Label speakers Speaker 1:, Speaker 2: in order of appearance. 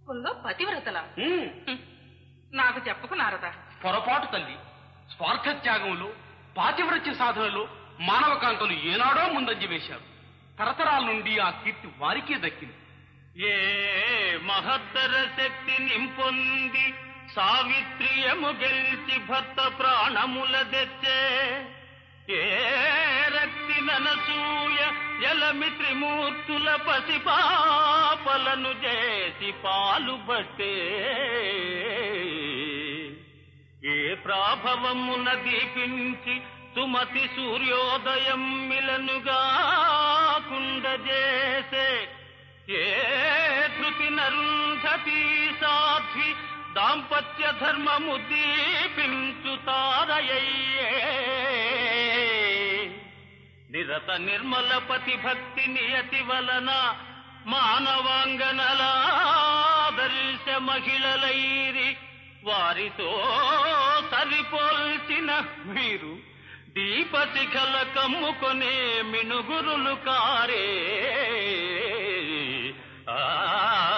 Speaker 1: కుల్లో పతివ్రతలా? నాకు చెప్పకు నారదా.
Speaker 2: పొరపాటు తల్లి. స్వార్థ త్యాగంలో, పాతివ్రత్య సాధనలో మానవకాంతలు ఏనాడో ముందంజ వేశారు. తరతరాల నుండి ఆ కీర్తి వారికే దక్కింది.
Speaker 3: ఏ మహత్తర శక్తి నింపొంది సావిత్రియము గెలిచి భర్త ప్రాణముల తెచ్చే, ఏ రక్తి ననసూయ జలమి త్రిమూర్తుల పసిపాపలను చేసి పాలు బట్టే, ఏ ప్రాభవమున దీపించి సుమతి సూర్యోదయం మిలనుగా కుండజేసే, ఏ ధృతి నరుంధతి సాధ్వి దాంపత్య ధర్మము దీపించు తారయ్యే, నిరత నిర్మల పతి భక్తి నియతి వలన మానవాంగనలాదర్శ మహిళలైరి, వారితో సరిపోల్చిన మీరు దీపశిఖల కమ్ముకొనే మినుగురులు కారే.